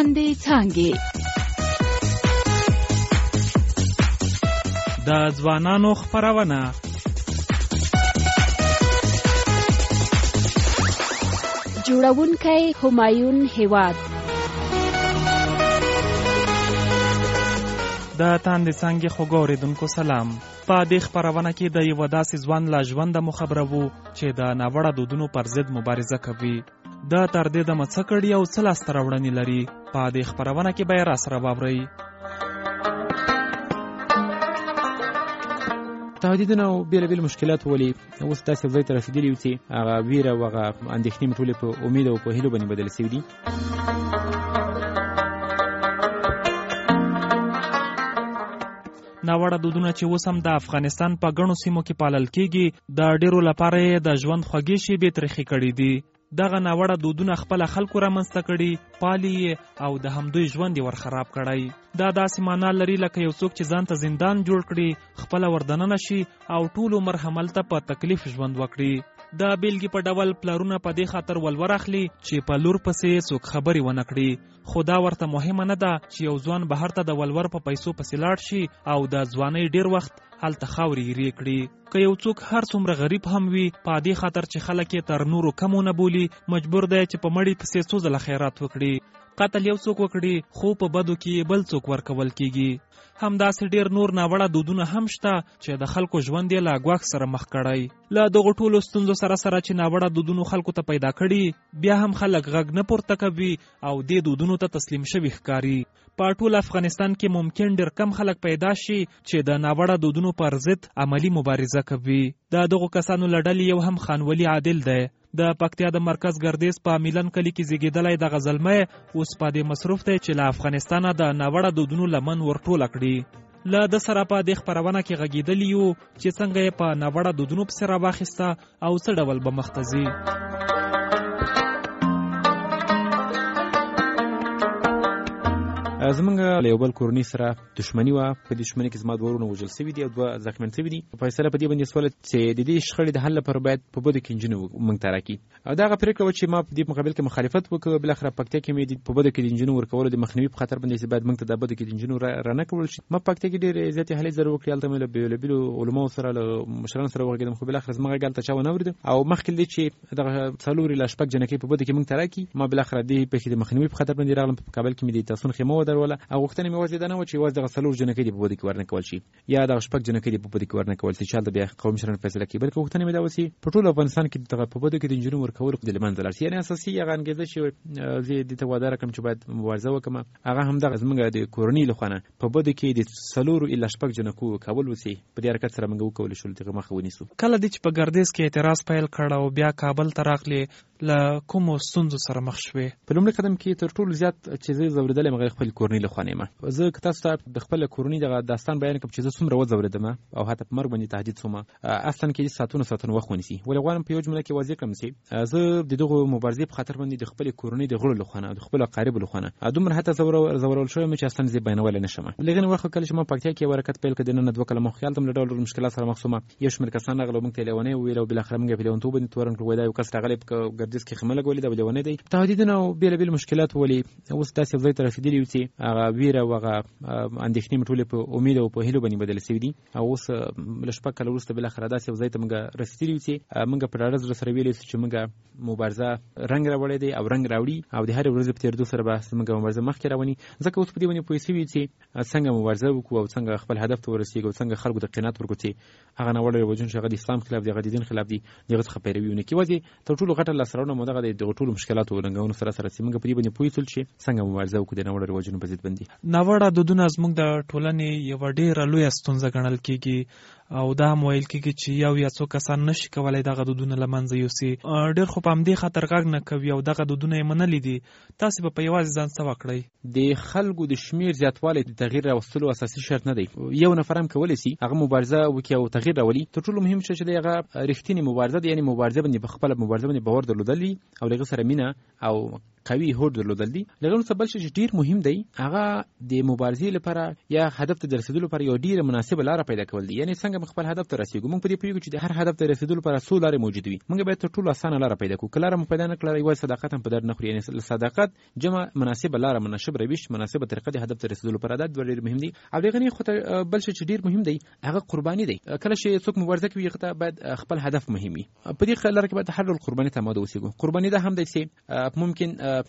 تاندې څانګې. د ځوانانو خپرونه. جوړونکی همایون هیواد. د تاندې څانګې خوږو اورېدونکو سلام. په دې خپرونه کې د یوه داسې ځوان له ژونده مو خبروو چې د ناوړه دودونو پر ضد مبارزه کوي. د تر دې دمه څه کړي او څه لاسته راوړنې لري، په دې خپرونه کې به یې راسره واورئ. تهدیدونه او بېلابېل مشکلات ولې اوس داسې ځای ته رسېدلي یو چې هغه ویره او هغه اندېښنې مې ټولې په امید او په هیلو باندې بدلې شوي دي. ناوړه دودونه چې اوس هم د افغانستان په ګڼو سیمو کې پالل کېږي، د ډېرو لپاره یې د ژوند خوږې شېبې تریخې کړي دي. دغه ناوړه دودونه خپله خلکو رامنځته کړي، پالي او د همدوی ژوند یې ورخراب کړی. دا داسې معنا لري لکه یو څوک چې ځان ته زندان جوړ کړي، خپله وردننه شي او ټول عمر هملته په تکلیف ژوند وکړي. د بیلګې په ډول پلرونه په دې خاطر ولور اخلي چې په لور پسې څوک خبرې ونه کړي، خو دا ورته مهمه نه ده چې یو ځوان بهر ته د ولور په پیسو پسې لاړ شي او د ځوانۍ ډیر وخت هلته خاورې ایرې کړي. که یو څوک هر څومره غریب هم وي، په دې خاطر چې خلک یې تر نورو کمونه بولي، مجبور دی چې په مړي پسې څو ځله خیرات وکړي. قتل یو څوک وکړي، خو په بدو کې بل څوک ورکول کېږي. همداسې ډیر نور ناوړه دودونه هم شته چې د خلکو ژوند یې له ګواښ سره مخ کړی. له دغو ټولو ستونزو سره چې ناوړه دودونو خلکو ته پیدا کړي، بیا هم خلک غږ نه پورته کوي او دې دودونو ته تسلیم شوي ښکاري. په ټول افغانستان کې ممکن ډیر کم خلک پیدا شي چې د ناوړه دودونو پر ضد عملی مبارزه کوي. د دغو کسانو له ډلې یو هم خانولي عادل دی. د پکتیا د مرکز ګردیز په میلن کلي کې زیږېدلی دغه زلمی اوس په دې مصروف دی چې له افغانستانه د ناوړه دودونو لمن ورټوله کړي. له ده سره په دې خپرونه کې غږېدلي یو چې څنګه یې په ناوړه دودونو پسې راواخیسته او څه ډول به مخ ته ځي. زمونږ له یو بل کورنۍ سره دښمني وه. په دې دښمنۍ کې زما دوه ورونه وژل شوي دي او دوه زخمیان شوي دي. فیصله په دې باندې شوله چې د دې شخړې د حل لپاره باید په بدو کې انجینو موږ ته راکړي. او دغه پرېکړه وه چې ما په دې مقابل کې مخالفت وکړ. بالاخره پکتیا کې مې په بدو کې د انجینو ورکولو د مخنیوي په خاطر باندې چې باید موږ ته د بدو کې د انجینو رانه کړل شي. ما پکتیا کې ډېرې زیاتې هلې ځلې وکړې، هلته مې له بېلابېلو علماو سره له مشرانو سره وغږېدم، خو بالاخره زما غږ هلته چا ونه اورېده. او مخکې له دې چې دغه څلور الی شپږ جنکۍ په بدو کې موږ ته راکړي، ما بالاخره دې پېښې د مخنیوي په خاطر باندې راغلم. په کابل کې مې د تاسون خیمه ودروله او غوښتنه مې یوازې دا نه وه چې یوازې دغه څلور جنکۍ دې په بدو کې ورنه کول شي یا دغه شپږ جنکۍ دې په بدو کې ورنه کول شي چې هلته بیا قومي مشران فیصله کوي، بلکې غوښتنه مې دا وه چې په ټول افغانستان کې دغه په بدو کې د انجونو ورکول د له منځه لاړ شي. یعنې اساسي هغه انګېزه چې زه دې ته واده راکړم چې باید مبارزه وکړم، هغه همدغه زموږ د کورنۍ له خوا نه په بدو کې د څلورو الی شپږ جنکو کول وسي. په دې حرکت سره موږ وکولی شول دغه مخه ونیسو. کله دې چې په ګردیز کې اعتراض پیل کړ او بیا کابل ته راغلې، له کومو ستونزو سره مخ شوې؟ په لومړي قدم کې تر ټولو زیات چې زه ځورېدلی یم هغه خپل کورنۍ له خوا نه یم. زه که تاسو ته د خپل کورنۍ دغه داستان بیان کړم چې زه څومره وځورېدم او حتی په مرګ باندې تهدید شوم، اصلا کې ساعتونه وخت ونیسي. ولې غواړم په یو جمله کې واضح کړم چې زه د دغو مبارزې په خاطر باندې د خپل کورنۍ د غړو له خوا نه، د خپل اقاربو له خوا نه دومره حتی زورول شوی یم چې اصلا زه بیانولی نه شم. لږ وخت کله چې ما پکتیا کې حرکت پیل کړ، دننه دوه کاله مخکې هلته له ډول مشکلات سره مخ شوم. یو شمېر کسان راغلل موږ ته لیونۍ وویل او بالاخره موږ یې په لیونتوب باندې تورن کړو. دا یو کس راغلی په ګردیز کې خیمه لګولې ده، لیونۍ دی. تهدیدونه او بېلابېل مشکلات ولې اوس داسې ځای ته رسېدلي یو چې هغه ویره او هغه اندېښنې مې ټولې په امید او په هیلو باندې بدلې شوي دي. او اوس له شپږ کاله وروسته بالاخره داسې یو ځای ته موږ رسېدلي یو چې موږ په ډاډه زړه سره ویلی شو چې موږ مبارزه رنګ راوړی دی او رنګ راوړي او د هرې ورځې په تېرېدو سره به زموږ مبارزه مخکې رواني. ځکه اوس په دې باندې پوه شوي چې څنګه مبارزه وکړو او څنګه خپل هدف ته ورسېږو او څنګه خلکو ته قناعت ورکړو چې هغه ناوړه رواجونه چې هغه د اسلام خلاف دي، هغه د دین خلاف دي، دغه څخه پیروي ونه کړي. یوازې تر ټولو غټه لاسته راوړنه مو دغه د دغو ټولو مشکلاتو او ننګونو سره چې موږ په دې باندې پوه شول چې څنګه مبارزه وکړو د ناوړه رواجونو په ضد باندې. ناوړه دودونه زموږ د ټولنې یوه ډېره لویه ستونزه ګڼل کېږي او دا هم ویل کېږي چې یو یا څو کسان نشي کولی دغه دودونه له منځه یوسي. ډېر خو په همدې خاطر غږ نه کوي او دغه دودونه یې منلي دي. تاسې به په یوازې ځان څه وکړئ؟ د خلکو د شمېر زیاتوالی د تغییر راوستلو اساسي شرط نه دی. یو نفر هم کولی شي هغه مبارزه وکړي او تغییر راولي. تر ټولو مهم شی چې دی هغه رښتینې مبارزه ده، یعنې مبارزه باندې په خپله مبارزه باندې باور درلودل وي او له هغې سره مینه او قوي هوډ درلودل دي. له نو څه بل شي چې ډیر مهم دی هغه د مبارزې لپاره یا هدف ته د رسیدلو لپاره یو ډیره مناسبه لاره پیدا کول دي. یعنی څنګه کوم خپل هدف ته رسیدو موږ په دې پیګو چې د هر هدف ته رسیدو لپاره څو لارې موجود وي موږ باید تر ټولو اسانه لار پیدا کړو کله مو پیدا نه کړل یو صداقت هم په در نه خوري یعنی صداقت جمع مناسبه لار مناسب روش مناسبه طریقه د هدف ته رسیدو لپاره دا ډېر مهم دي او دغه نه خو بل شي چې ډېر مهم دی هغه قرباني دی کله چې څوک مبارزه کوي هغه باید خپل هدف مهم وي په دې لار کې باید هر ډول قرباني ته آماده اوسېږو قرباني دا هم دی چې ممکن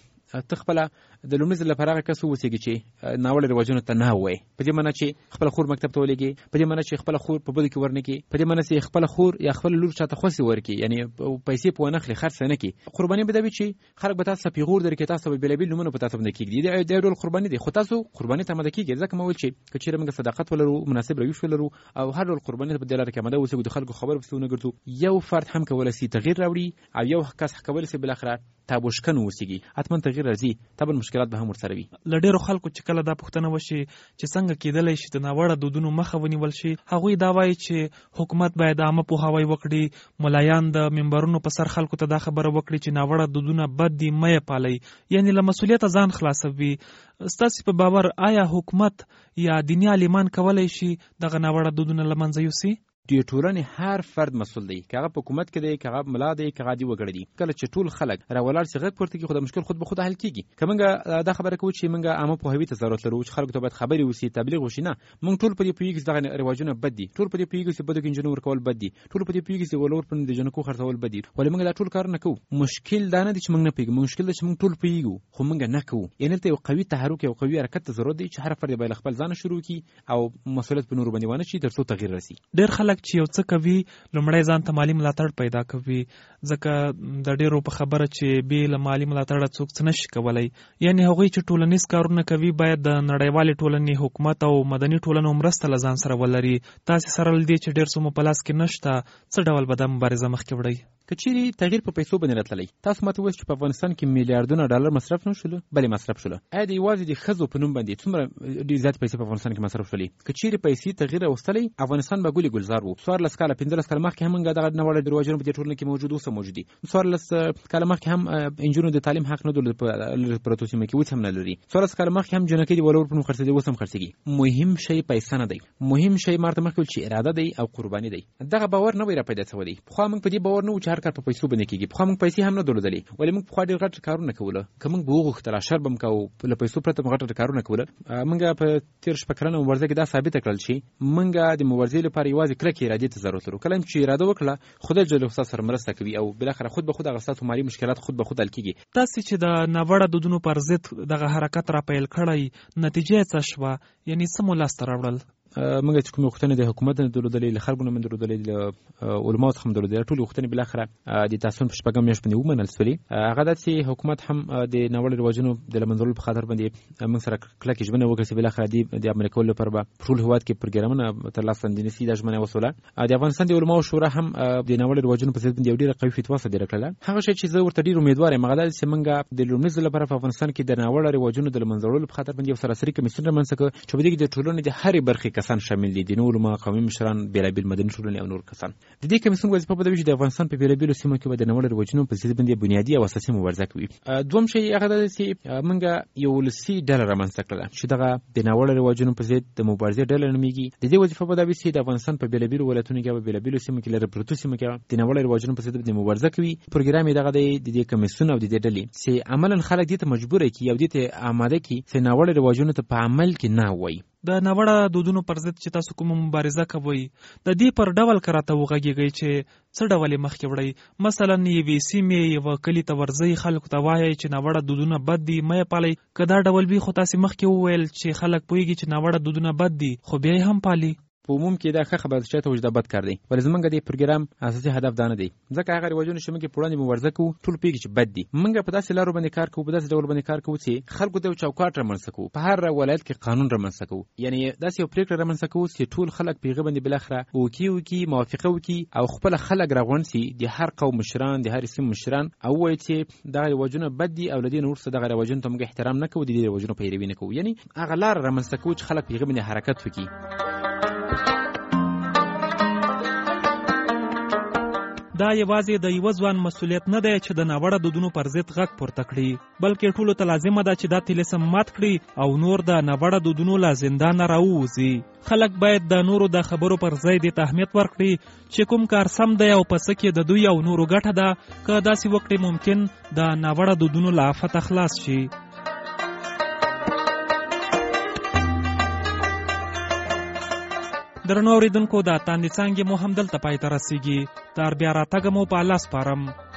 تخپل د لومړي ځل لپاره هغه کس ووسېږي چې ناوړه رواجونو ته نه وایي په دې معنی چې خپل خور مکتب ته ولېږي په دې معنی چې خپل خور په بده کې ورنکي په دې معنی چې خپل خور یا خپل لور چاته خوسي ورکي یعنی پیسې په ونخلي خرڅ نه کی قرباني به دا وي چې خلک به تاسو پیغور درکې تاسو به بلبل نمونه په تاسو باندې کېږي دا ډول قرباني دي خو تاسو قرباني ته مده کېږي ځکه مول چې کچېره موږ صداقت ولرو مناسب روش ولرو او هر ډول قرباني په دې لار کې مده اوسېږو د خلکو خبر پسونه ګرځو یو فرد هم کولای شي تغییر راوړي او یو کس کولای شي بل اخر تابوشکن وسیږي اتمن تغییر راځي تبن مشکلات به هم ورسره وي لډیرو خلکو چې کله دا پوښتنه وشي چې څنګه کېدلی شي د ناوړه دودونو مخه ونیول شي هغوی دا وایي چې حکومت باید عامه پوهاوی وکړي ملایان د منبرونو په سر خلکو ته دا خبره وکړي چې ناوړه دودونه بد دي مه یې پالئ یعنی له مسؤلیته ځان خلاصوي ستاسې په باور آیا حکومت یا دیني عالمان کولی شي دغه ناوړه دودونه له منځه یوسي د ټولنې هر فرد مسؤل دی که هغه په حکومت کې دی که هغه ملا دی که هغه دی وګړي دي کله چې ټول خلک راولاړ شي غږ پورته کړي خو د مشکل خود به خود حل کیږي که موږ دا خبره کوو چې موږ عامه پوهاوي ته ضرورت لرو چې خلکو ته باید خبرې وشي تبلیغ وشي نه موږ ټول په دې پوهیږو چې دغه رواجونه بد دي ټول په دې پوهیږو چې بدو کې انجینر ورکول بد دي ټول په دې پوهیږو چې ولور پر د جنکو خرڅول بد دي ولې موږ دا ټول کار نه کوو مشکل دا نه دی چې موږ نه پوهیږو مشکل دا چې موږ ټول پوهیږو خو موږ نه کوو یعنی ته یو قوي تحرک یو قوي حرکت ته ضرورت دی چې هر فرد باید خپل ځان شروع کړي او مسؤلیت په نور باندې ونه شي ترڅو تغییر راسي ډېر خلک چې یو څه کوي لومړی ځان ته مالی ملاتړ پیدا کوي ځکه د ډېرو په خبره چې بې له مالی ملاتړه څوک څه نشي کولی یعنی هغوی چې ټولنیز کارونه کوي باید د نړیوالې ټولنې حکومت او مدني ټولنو مرسته له ځان سره ولري تاسې سره له دې چې ډېر څه مو په لاس کې نشته څه ډول به دا مبارزه مخکې وړئ که چیرې تغییر په پیسو باندې راتللی تاسو ماته وایئ چې په افغانستان کې میلیارډونه ډالر مصرف نه شول بلې مصرف شول آیا د یوازې د ښځو په نوم باندې څومره ډېرې زیاتې پیسې په افغانستان کې مصرف شولې که چیرې پیسې تغییر راوستلی افغانستان به ګلې ګلزار و 14 کاله 15 کاله مخکې هم موږ دغه ناوړه رواجونه په دې ټولنه کې موجود اوس هم موجود دي 14 کاله مخکې هم انجونو د تعلیم حق نه درلود په پروتو سیمه کې اوس هم نه لري 14 کاله مخکې هم جنکې د ولور په نوم خرڅېدي اوس هم خرڅېږي مهم شی پیسې نه دی مهم شی مارته مخکې چې اراده دی او قرباني دی دغه باور نه وي را پیدا شوی خو موږ په دې باور نه و چې هر کار په پیسو باندې کېږي خو موږ پیسې هم نه درلودلې ولې موږ په ډېر غټ کارونه کوله که موږ به وغوښتل شر به کوو له پیسو پرته غټ کارونه کوله موږ په تیر شپه کلنه مبارزه کې دا ثابت کړل چې موږ د مبارزې لپاره یوازې کلکې ارادې ته ضرورت لرو کله چې اراده وکړه خدای جل وعلا سره مرسته کوي او بل اخر خود به خود هغه ستاسو مالي مشکلات خود به خود حل کیږي تاسو چې د ناوړه دودونو پر ضد دغه حرکت را پیل کړی نتیجه څه شوه یعنی څه مو لاسته راوړل موږ چې کوم وختونه د حکومت نه درلودلې له خلکو نه من درلودلې له علماو څخه هم درلودلې ټول وختونه بل اخر د تاسو په شپږم میاشت باندې ومنل سولې هغه د حکومت هم د ناوړه رواجونو د لمنځلو په خاطر باندې موږ سره کلک ژمنه وکړه چې بل اخر د امریکا لپاره په ټول هواد کې پروګرامونه تر لاسه اندینسي د ژمنه وسوله د افغانستان د علماو شورا هم د ناوړه رواجونو په ضد باندې یو ډېر قوي فتوا صادره کړله هغه شی چې زه ورته ډېر امیدوار یم هغه دا چې موږ د لومړي ځل لپاره په افغانستان کې د ناوړه رواجونو د لمنځلو په خاطر باندې یو سراسري کمیسیون رامنځته کړ چې په دې کې د ټولنې د هرې برخې کسان شامل دي علماء قومي مشران بیلابیل مدني ټولنې او نور کسان د دې کمیسیون وظیفه به د افغانستان په بیلابیلو سیمو کې د ناوړه رواجونو په ضد باندې بنیادي او اساسي مبارزه کوي دوم شی هغه د چې موږ یو ولسي ډله رامنځته کړله چې دغه د ناوړه رواجونو په ضد د مبارزې ډله نومیږي د دې وظیفه به د افغانستان په بیلابیلو ولایتونو کې او بیلابیلو سیمو کې لري پروتو سیمو کې د ناوړه رواجونو په ضد باندې مبارزه کوي پروګرام یې دغه د دې کمیسیون او د دې ډلې چې عملاً خلک دې ته مجبور کړي او دې ته آماده کړي چې ناوړه رواجونو ته په عمل کې نه وایي د ناوړه دودونو پر ضد چې تاسو کوم مبارزه کوئ د دې پر ډول کراته وغږیږئ چې څه ډول مخکې وړئ مثلا یوې سیمې یوه کلي ته ورځئ خلکو ته وایئ چې ناوړه دودونه بد دي مه یې پالئ که دا ډول وي خو تاسې مخکې وویل چې خلک پوهېږي چې ناوړه دودونه بد دي خو بیا یې هم پالي په عموم کې دا ښه خبره چې ته وجدا بد کار دی ولې زمونږ د پروګرام اساسي هدف دا نه دی ځکه هغه رواجونه چې موږ په وړاندې مبارزه کوو ټول پیږي چې بد دي موږ په داسې لارو باندې کار کوو په داسې ډول باندې کار کوو چې خلکو ته چوکاټ رامنځته کوو په هر ولایت کې قانون رامنځته کوو یعنی داسې یو پریکړه رامنځته کوو چې ټول خلک پیغه باندې بل اخره وکي موافقه وکي او خپل خلک راغونډ سي د هر قوم مشران د هر سیم مشران او وایي چې دا رواجونه بد دي او لدین ورسره دغه رواجونه ته موږ احترام نه کوو د دې رواجونو پیروي نه کوو یعنی هغه لار رامنځته کوو چې خلک پیغه باندې حرکت وکي دا یوازې د یوه ځوان مسؤلیت نه دی چې د ناوړه دودونو پر ضد غږ پورته کړي، بلکې ټولو ته لازمه ده چې دا طلسم مات کړي او نور د ناوړه دودونو له زندانه راووځي. خلک باید د نورو د خبرو پر ځای دې ته اهمیت ورکړي چې کوم کار سم دی او په څه کې د دوی او نورو ګټه ده. که داسې وکړي ممکن د ناوړه دودونو له آفته خلاص شي. درنو اورېدونکو، د تاندې څانګې مو همدلته پای ته رسیږي. تر بیا راتګه مو په الله سپارم.